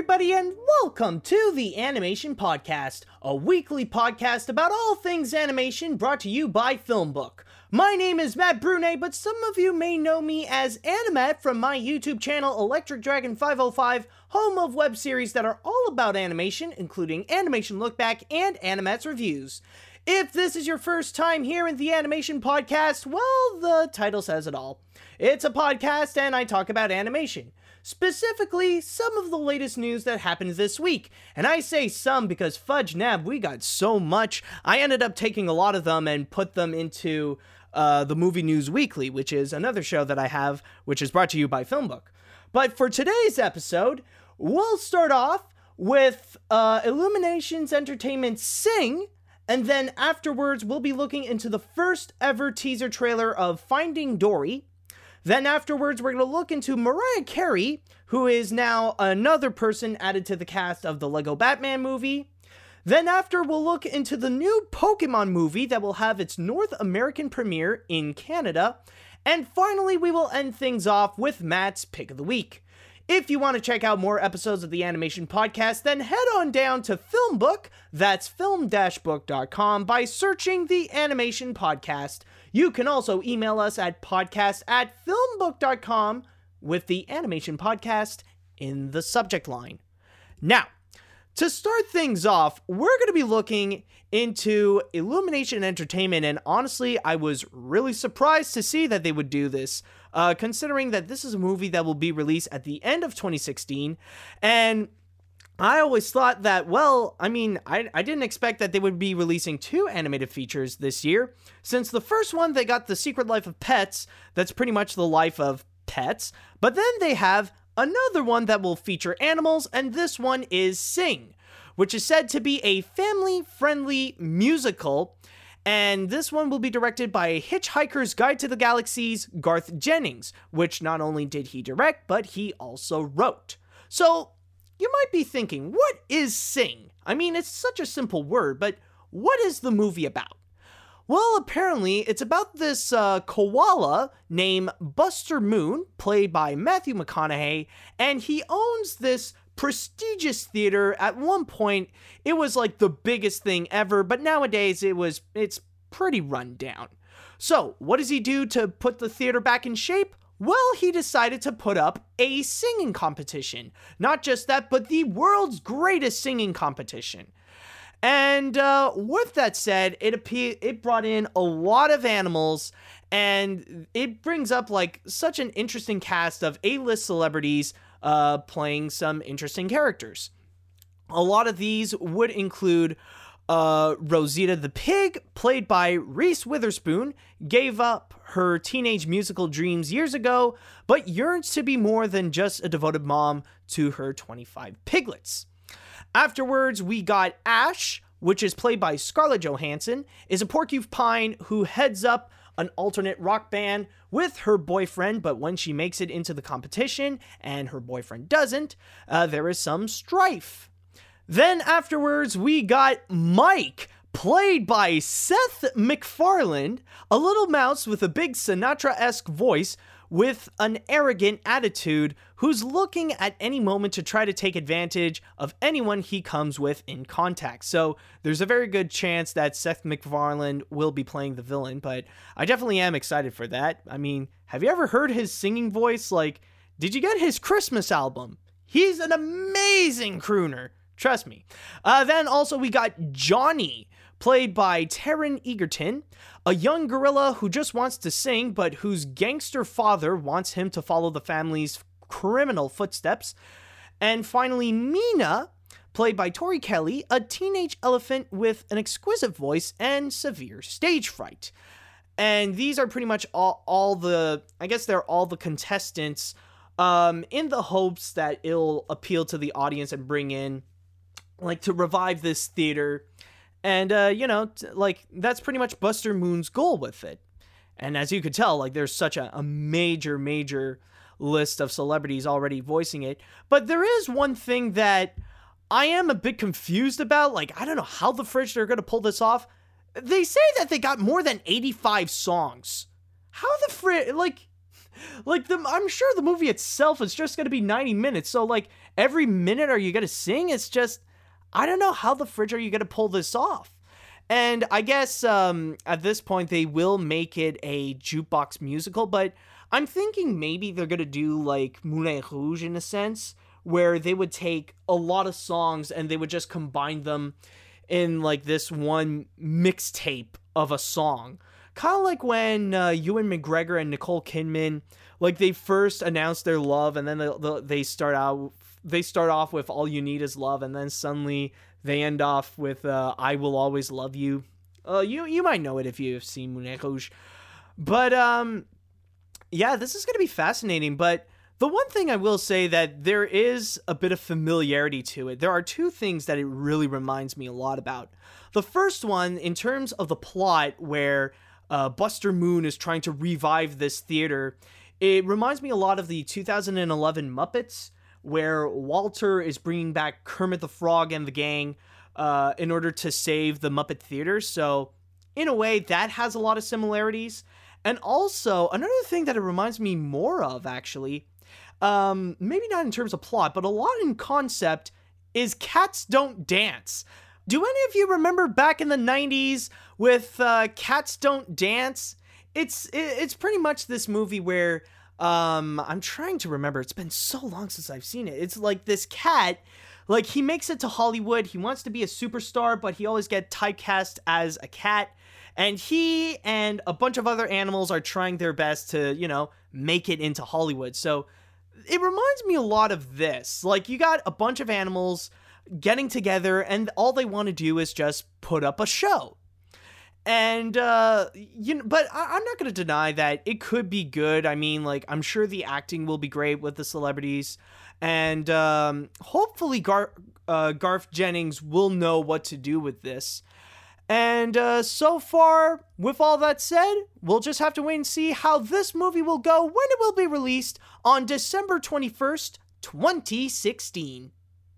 everybody, and welcome to the Animation Podcast, a weekly podcast about all things animation brought to you by Filmbook. My name is Matt Brunet, but some of you may know me as Animat from my YouTube channel Electric Dragon 505, home of web series that are all about animation, including Animation Look Back and Animat's Reviews. If this is your first time here in the Animation Podcast, well, the title says it all. It's a podcast and I talk about animation. Specifically, some of the latest news that happened this week. And I say some because fudge nab, we got so much. I ended up taking a lot of them and put them into the Movie News Weekly, which is another show that I have, which is brought to you by Filmbook. But for today's episode, we'll start off with Illuminations Entertainment's Sing, and then afterwards we'll be looking into the first ever teaser trailer of Finding Dory. Then afterwards, we're going to look into Mariah Carey, who is now another person added to the cast of the Lego Batman movie. Then after, we'll look into the new Pokemon movie that will have its North American premiere in Canada. And finally, we will end things off with Matt's Pick of the Week. If you want to check out more episodes of the Animation Podcast, then head on down to Filmbook, that's film-book.com, by searching the Animation Podcast. You can also email us at podcast@filmbook.com with the Animation Podcast in the subject line. Now, to start things off, we're going to be looking into Illumination Entertainment, and honestly, I was really surprised to see that they would do this, considering that this is a movie that will be released at the end of 2016, and I always thought that, well, I didn't expect that they would be releasing two animated features this year, since the first one, they got The Secret Life of Pets, that's pretty much the life of pets, but then they have another one that will feature animals, and this one is Sing, which is said to be a family-friendly musical, and this one will be directed by Hitchhiker's Guide to the Galaxy's Garth Jennings, which not only did he direct, but he also wrote. So, you might be thinking, what is Sing? I mean, it's such a simple word, but what is the movie about? Well, apparently, it's about this koala named Buster Moon, played by Matthew McConaughey, and he owns this prestigious theater. At one point, it was like the biggest thing ever, but nowadays it's pretty run down. So, what does he do to put the theater back in shape? Well, he decided to put up a singing competition. Not just that, but the world's greatest singing competition. And with that said, it brought in a lot of animals, and it brings up like such an interesting cast of A-list celebrities playing some interesting characters. A lot of these would include Rosita the pig, played by Reese Witherspoon, gave up her teenage musical dreams years ago, but yearns to be more than just a devoted mom to her 25 piglets. Afterwards, we got Ash, which is played by Scarlett Johansson, is a porcupine who heads up an alternate rock band with her boyfriend, but when she makes it into the competition and her boyfriend doesn't, there is some strife. Then afterwards, we got Mike, played by Seth MacFarlane, a little mouse with a big Sinatra-esque voice with an arrogant attitude who's looking at any moment to try to take advantage of anyone he comes with in contact. So there's a very good chance that Seth MacFarlane will be playing the villain, but I definitely am excited for that. I mean, have you ever heard his singing voice? Like, did you get his Christmas album? He's an amazing crooner. Trust me. Then also we got Johnny, played by Taron Egerton, a young gorilla who just wants to sing, but whose gangster father wants him to follow the family's criminal footsteps. And finally, Mina, played by Tori Kelly, a teenage elephant with an exquisite voice and severe stage fright. And these are pretty much all the contestants, in the hopes that it'll appeal to the audience and bring in, like, to revive this theater. And, that's pretty much Buster Moon's goal with it. And as you could tell, like, there's such a major list of celebrities already voicing it. But there is one thing that I am a bit confused about. Like, I don't know how the fridge they're going to pull this off. They say that they got more than 85 songs. How the fridge, I'm sure the movie itself is just going to be 90 minutes. So, like, every minute are you going to sing? It's just, I don't know how the fridge are you going to pull this off. And I guess at this point they will make it a jukebox musical, but I'm thinking maybe they're going to do like Moulin Rouge in a sense, where they would take a lot of songs and they would just combine them in like this one mixtape of a song. Kind of like when Ewan McGregor and Nicole Kidman, like they first announced their love and then they start off with All You Need Is Love, and then suddenly they end off with I Will Always Love You. You might know it if you've seen Moulin Rouge. But yeah, this is going to be fascinating. But the one thing I will say that there is a bit of familiarity to it. There are two things that it really reminds me a lot about. The first one, in terms of the plot, where Buster Moon is trying to revive this theater, it reminds me a lot of the 2011 Muppets, where Walter is bringing back Kermit the Frog and the gang in order to save the Muppet Theater. So in a way, that has a lot of similarities. And also, another thing that it reminds me more of, actually, maybe not in terms of plot, but a lot in concept, is Cats Don't Dance. Do any of you remember back in the 90s with Cats Don't Dance? It's pretty much this movie where I'm trying to remember. It's been so long since I've seen it. It's like this cat, like he makes it to Hollywood. He wants to be a superstar, but he always gets typecast as a cat. And he and a bunch of other animals are trying their best to, make it into Hollywood. So it reminds me a lot of this. Like, you got a bunch of animals getting together and all they want to do is just put up a show. And, but I'm not going to deny that it could be good. I mean, like, I'm sure the acting will be great with the celebrities. And hopefully Garth Jennings will know what to do with this. And so far, with all that said, we'll just have to wait and see how this movie will go when it will be released on December 21st, 2016.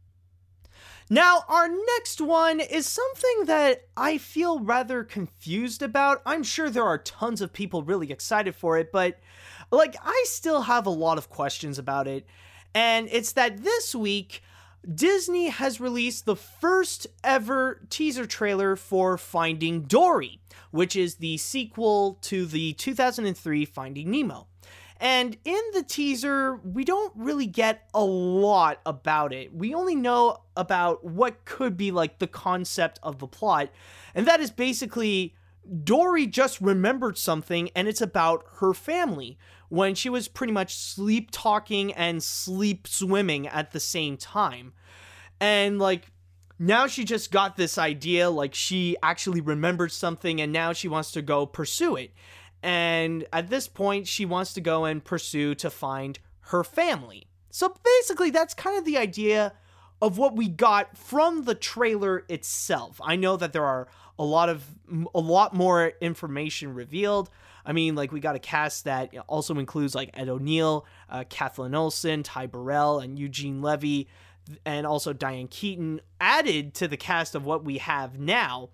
Now, our next one is something that I feel rather confused about. I'm sure there are tons of people really excited for it, but I still have a lot of questions about it. And it's that this week, Disney has released the first ever teaser trailer for Finding Dory, which is the sequel to the 2003 Finding Nemo. And in the teaser, we don't really get a lot about it. We only know about what could be like the concept of the plot. And that is basically Dory just remembered something, and it's about her family when she was pretty much sleep talking and sleep swimming at the same time. And now she just got this idea, she actually remembered something and now she wants to go pursue it. And at this point, she wants to go and pursue to find her family. So basically, that's kind of the idea of what we got from the trailer itself. I know that there are a lot more information revealed. I mean, we got a cast that also includes Ed O'Neill, Kathleen Olsen, Ty Burrell, and Eugene Levy, and also Diane Keaton added to the cast of what we have now.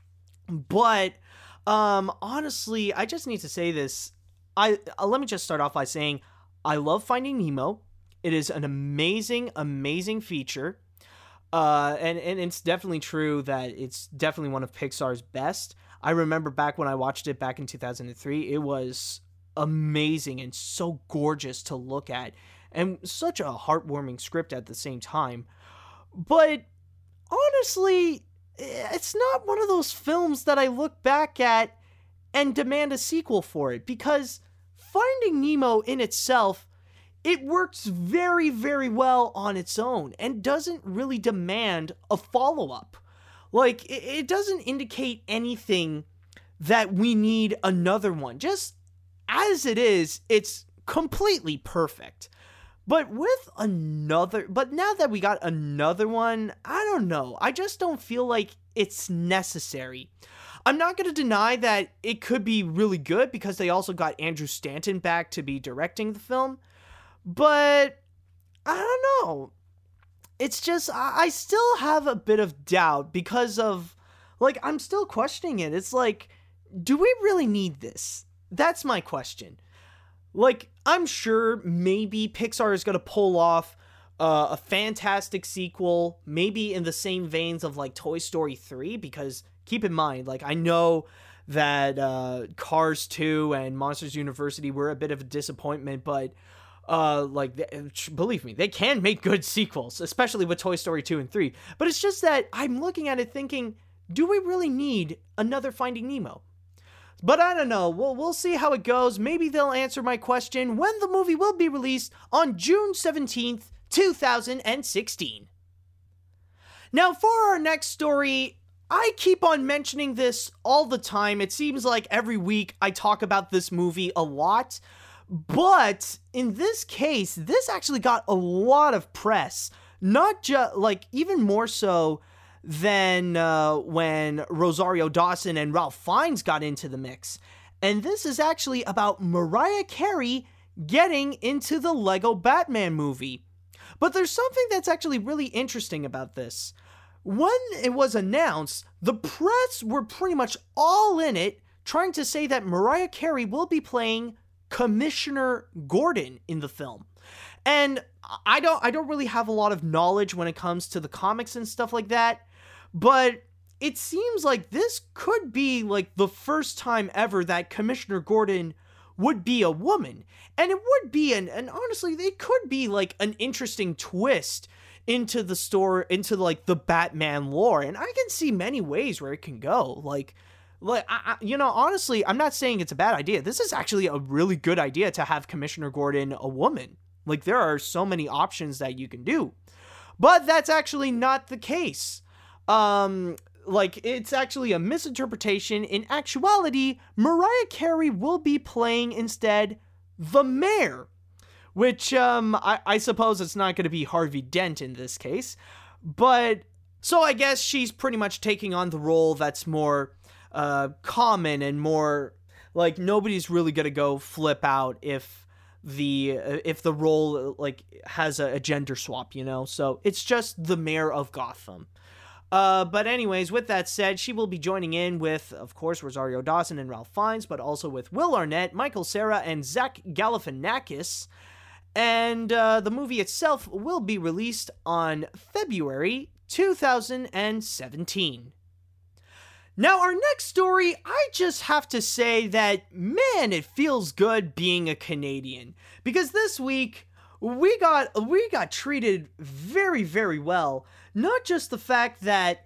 But honestly, I just need to say this. Let me just start off by saying I love Finding Nemo. It is an amazing, amazing feature. And it's definitely true that it's definitely one of Pixar's best. I remember back when I watched it back in 2003, it was amazing and so gorgeous to look at and such a heartwarming script at the same time. But honestly, it's not one of those films that I look back at and demand a sequel for it, because Finding Nemo in itself, it works very, very well on its own and doesn't really demand a follow-up. It doesn't indicate anything that we need another one. Just as it is, it's completely perfect. But now that we got another one, I don't know. I just don't feel like it's necessary. I'm not going to deny that it could be really good because they also got Andrew Stanton back to be directing the film. But I don't know. It's just, I still have a bit of doubt because of, I'm still questioning it. It's do we really need this? That's my question. I'm sure maybe Pixar is going to pull off a fantastic sequel, maybe in the same veins of like Toy Story 3, because keep in mind, like, I know that Cars 2 and Monsters University were a bit of a disappointment, but believe me, they can make good sequels, especially with Toy Story 2 and 3. But it's just that I'm looking at it thinking, do we really need another Finding Nemo? But I don't know. We'll see how it goes. Maybe they'll answer my question when the movie will be released on June 17th, 2016. Now, for our next story, I keep on mentioning this all the time. It seems like every week I talk about this movie a lot. But in this case, this actually got a lot of press. Not just, like, even more so than when Rosario Dawson and Ralph Fiennes got into the mix. And this is actually about Mariah Carey getting into the Lego Batman movie. But there's something that's actually really interesting about this. When it was announced, the press were pretty much all in it, trying to say that Mariah Carey will be playing Commissioner Gordon in the film. And I don't really have a lot of knowledge when it comes to the comics and stuff like that, but it seems like this could be like the first time ever that Commissioner Gordon would be a woman. And it would be and honestly, it could be like an interesting twist into the story, into like the Batman lore. And I can see many ways where it can go. Like honestly, I'm not saying it's a bad idea. This is actually a really good idea to have Commissioner Gordon a woman. Like, there are so many options that you can do. But that's actually not the case. It's actually a misinterpretation. In actuality, Mariah Carey will be playing instead the mayor, which I suppose it's not going to be Harvey Dent in this case. But so I guess she's pretty much taking on the role that's more common and more like nobody's really going to go flip out if the role like has a gender swap, you know? So it's just the mayor of Gotham. But anyways, with that said, she will be joining in with, of course, Rosario Dawson and Ralph Fiennes, but also with Will Arnett, Michael Cera, and Zach Galifianakis. And the movie itself will be released on February 2017. Now, our next story, I just have to say that, man, it feels good being a Canadian. Because this week, we got treated very, very well. Not just the fact that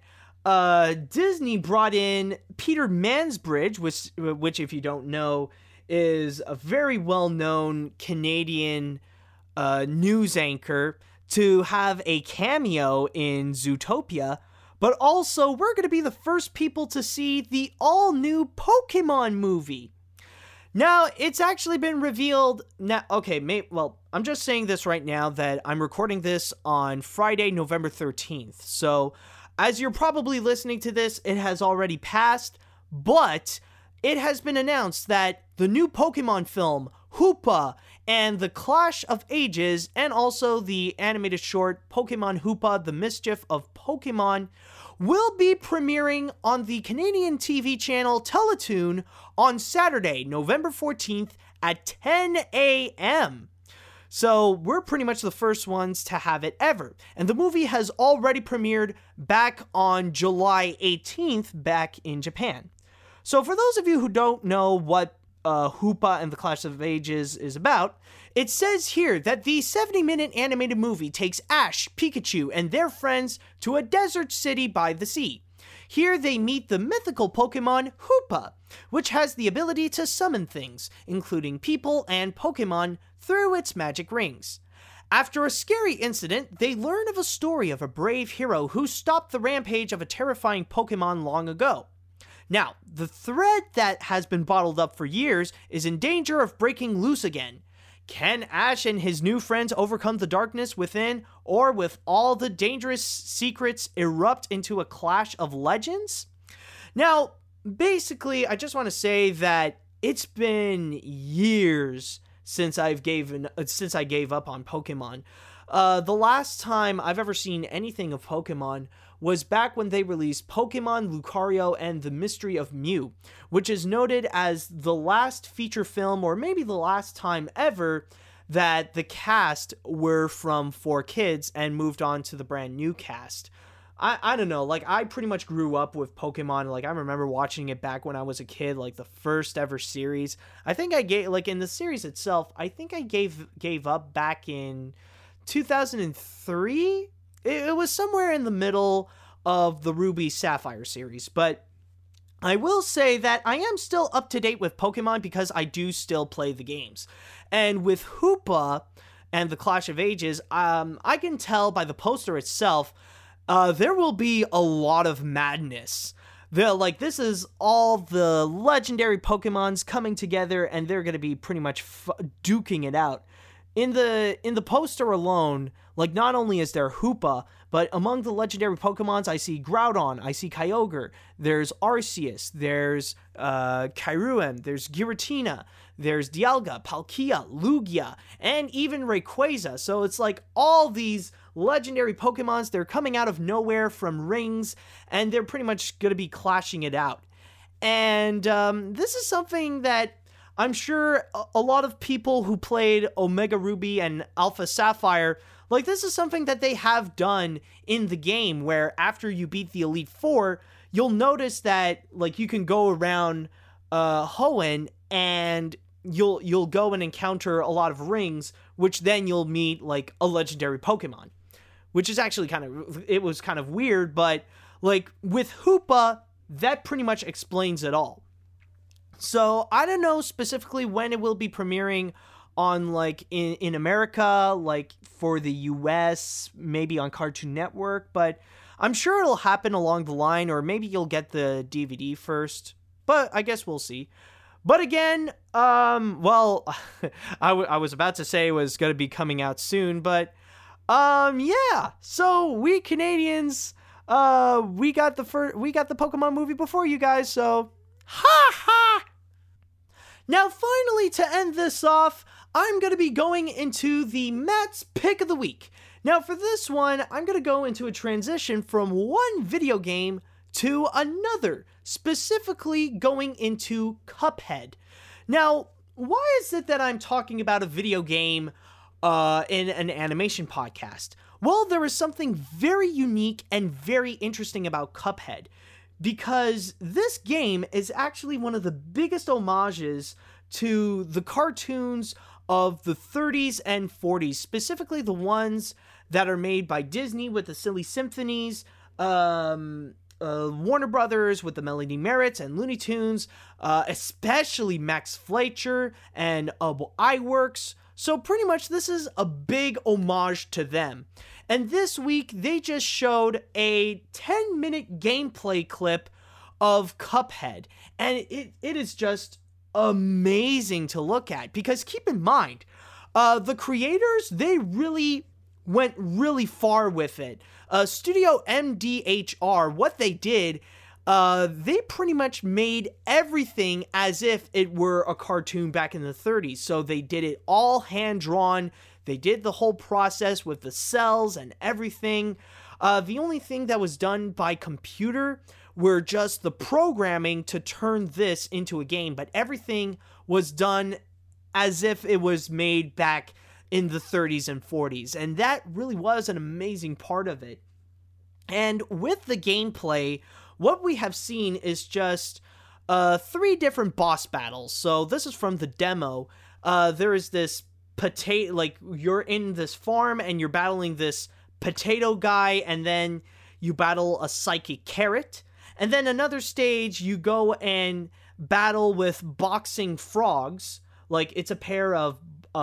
Disney brought in Peter Mansbridge, which, if you don't know, is a very well-known Canadian news anchor, to have a cameo in Zootopia, but also we're going to be the first people to see the all-new Pokemon movie. Now, it's actually been revealed. Now, okay, I'm just saying this right now that I'm recording this on Friday, November 13th. So, as you're probably listening to this, it has already passed, but it has been announced that the new Pokemon film, Hoopa, and the Clash of Ages, and also the animated short Pokemon Hoopa, The Mischief of Pokemon, will be premiering on the Canadian TV channel Teletoon on Saturday, November 14th at 10 a.m. So we're pretty much the first ones to have it ever. And the movie has already premiered back on July 18th back in Japan. So for those of you who don't know what Hoopa and the Clash of Ages is about, it says here that the 70-minute animated movie takes Ash, Pikachu, and their friends to a desert city by the sea. Here they meet the mythical Pokemon Hoopa, which has the ability to summon things, including people and Pokemon, through its magic rings. After a scary incident, they learn of a story of a brave hero who stopped the rampage of a terrifying Pokemon long ago. Now, the thread that has been bottled up for years is in danger of breaking loose again. Can Ash and his new friends overcome the darkness within, or with all the dangerous secrets erupt into a clash of legends? Now, basically, I just want to say that it's been years since I gave up on Pokemon. The last time I've ever seen anything of Pokemon was back when they released Pokemon Lucario and the Mystery of Mew, which is noted as the last feature film, or maybe the last time ever, that the cast were from 4Kids and moved on to the brand new cast. I don't know, like, I pretty much grew up with Pokemon. Like, I remember watching it back when I was a kid, like the first ever series. I think I gave, like, in the series itself, I think I gave up back in 2003. It was somewhere in the middle of the Ruby Sapphire series, but I will say that I am still up to date with Pokemon because I do still play the games. And with Hoopa and the Clash of Ages, I can tell by the poster itself, there will be a lot of madness. This is all the legendary Pokemons coming together, and they're going to be pretty much duking it out. In the poster alone, like, not only is there Hoopa, but among the legendary Pokemons, I see Groudon, I see Kyogre, there's Arceus, there's Kyurem, there's Giratina, there's Dialga, Palkia, Lugia, and even Rayquaza. So it's like all these legendary Pokemons, they're coming out of nowhere from rings, and they're pretty much going to be clashing it out. And this is something that I'm sure a lot of people who played Omega Ruby and Alpha Sapphire, like, this is something that they have done in the game, where after you beat the Elite Four, you'll notice that, like, you can go around Hoenn, and you'll go and encounter a lot of rings, which then you'll meet, like, a legendary Pokemon, which is actually it was kind of weird, but, like, with Hoopa, that pretty much explains it all. So I don't know specifically when it will be premiering on, like, in America, like, for the US, maybe on Cartoon Network, but I'm sure it'll happen along the line, or maybe you'll get the DVD first, but I guess we'll see. But again, well, I was about to say it was going to be coming out soon, but yeah, so we Canadians, we got the Pokemon movie before you guys, so ha ha! Now, finally, to end this off, I'm going to be going into the Matt's Pick of the Week. Now, for this one, I'm going to go into a transition from one video game to another, specifically going into Cuphead. Now, why is it that I'm talking about a video game in an animation podcast? Well, there is something very unique and very interesting about Cuphead, because this game is actually one of the biggest homages to the cartoons of the 30s and 40s, specifically the ones that are made by Disney with the Silly Symphonies, Warner Brothers with the Melody Merits and Looney Tunes, especially Max Fleischer and iWorks. So pretty much this is a big homage to them. And this week, they just showed a 10-minute gameplay clip of Cuphead. And it is just amazing to look at. Because keep in mind, the creators, they really went really far with it. Studio MDHR, what they did, they pretty much made everything as if it were a cartoon back in the 30s. So they did it all hand-drawn. They did the whole process with the cells and everything. The only thing that was done by computer were just the programming to turn this into a game, but everything was done as if it was made back in the 30s and 40s, and that really was an amazing part of it. And with the gameplay, what we have seen is just 3 different boss battles. So this is from the demo. There is this potato, like, you're in this farm and you're battling this potato guy, and then you battle a psychic carrot, and then another stage you go and battle with boxing frogs. Like, it's a pair of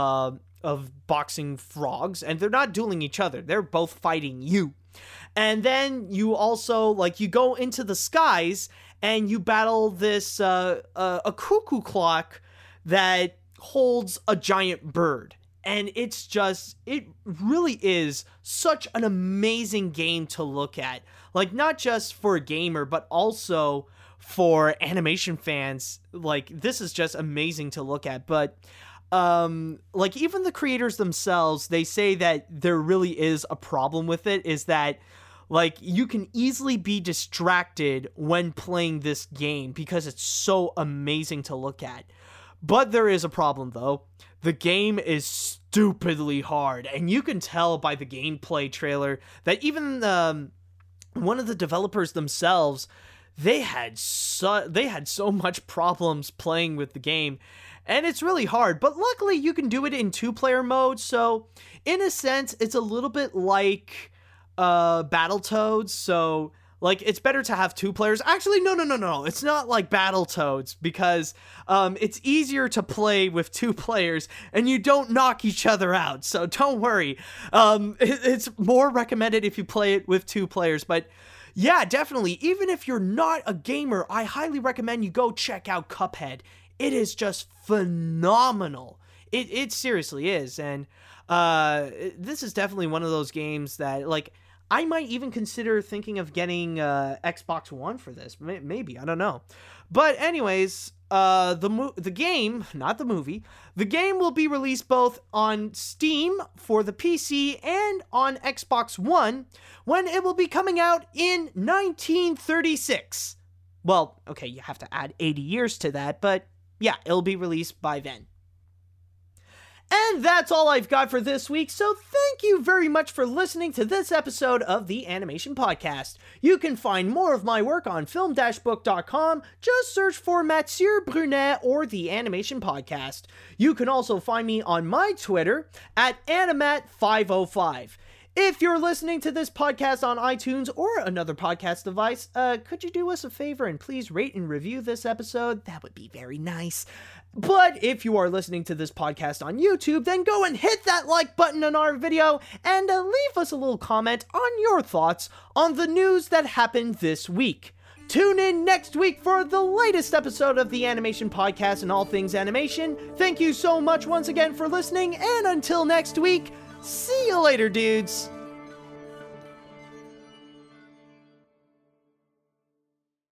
boxing frogs, and they're not dueling each other, they're both fighting you. And then you also, like, you go into the skies and you battle this a cuckoo clock that holds a giant bird. And it's just, it really is such an amazing game to look at. Like, not just for a gamer, but also for animation fans. Like, this is just amazing to look at. But, like, even the creators themselves, they say that there really is a problem with it, is that, like, you can easily be distracted when playing this game because it's so amazing to look at. But there is a problem, though. The game is stupidly hard, and you can tell by the gameplay trailer that even one of the developers themselves, they had so much problems playing with the game, and it's really hard. But luckily, you can do it in 2-player mode, so in a sense, it's a little bit like Battletoads. So like, it's better to have 2 players. Actually, no. It's not like Battletoads, because it's easier to play with 2 players and you don't knock each other out. So don't worry. It's more recommended if you play it with 2 players. But yeah, definitely. Even if you're not a gamer, I highly recommend you go check out Cuphead. It is just phenomenal. It seriously is. And this is definitely one of those games that, like, I might even consider thinking of getting Xbox One for this. Maybe, I don't know. But anyways, the game, not the movie, the game will be released both on Steam for the PC and on Xbox One, when it will be coming out in 1936. Well, okay, you have to add 80 years to that, but yeah, it'll be released by then. And that's all I've got for this week, so thank you very much for listening to this episode of the Animation Podcast. You can find more of my work on film-book.com. Just search for Mathieu Brunet or the Animation Podcast. You can also find me on my Twitter at Animat505. If you're listening to this podcast on iTunes or another podcast device, could you do us a favor and please rate and review this episode? That would be very nice. But if you are listening to this podcast on YouTube, then go and hit that like button on our video and leave us a little comment on your thoughts on the news that happened this week. Tune in next week for the latest episode of the Animation Podcast and all things animation. Thank you so much once again for listening, and until next week, see you later, dudes!